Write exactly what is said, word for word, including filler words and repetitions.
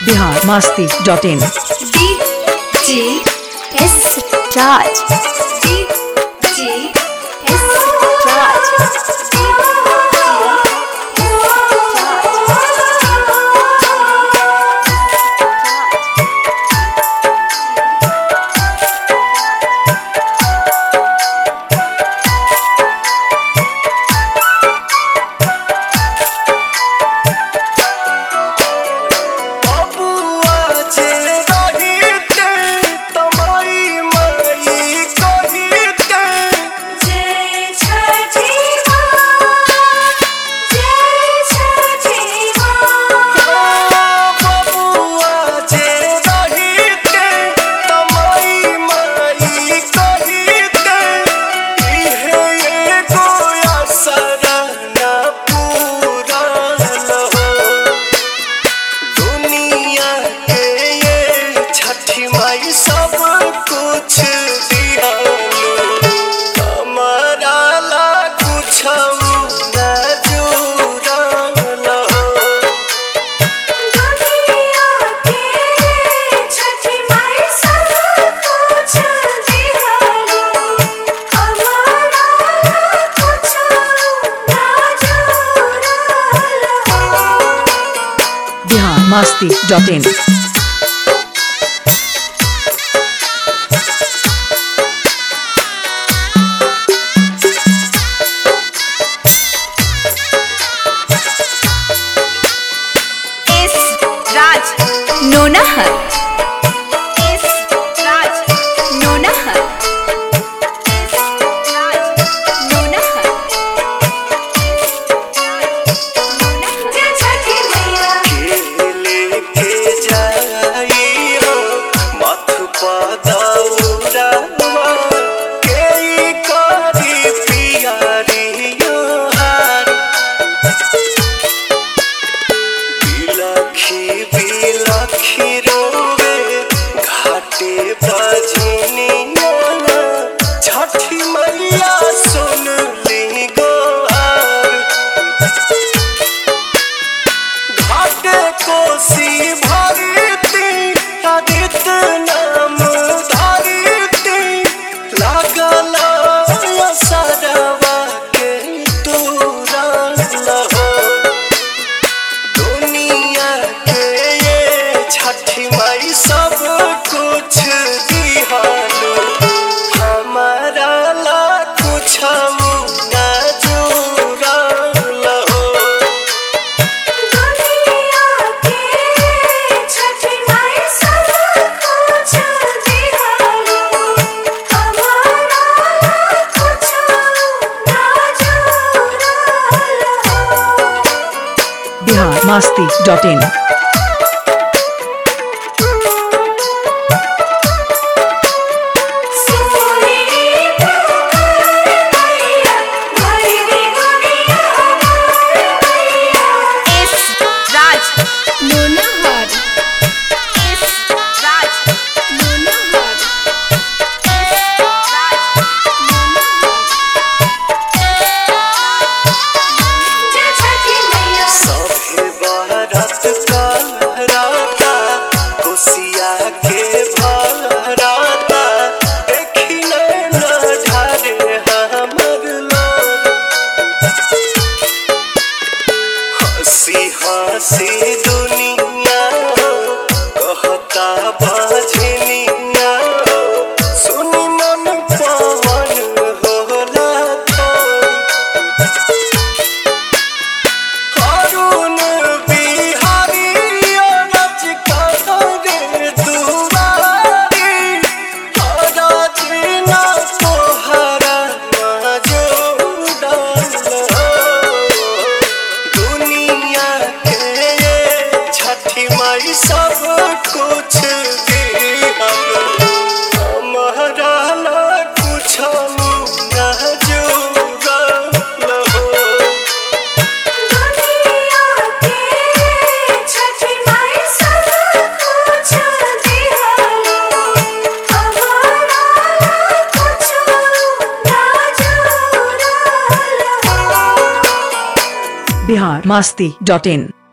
Bihar Masti dot in. DJ S Raj DJ S Raj Masti dot in. S Raj Nonahar S Raj Nonahar S Raj Nonahar जय छठी मैया Bihar Masti dot इन। हंसी दुनिया कहता बजनिया सुनी मन पवन होला अरुण बिहारी अरज करे दुआरी अरज ना तोहरा माई सब कुछ हमारा ला कुछ ना बिहार मस्ती डॉट इन।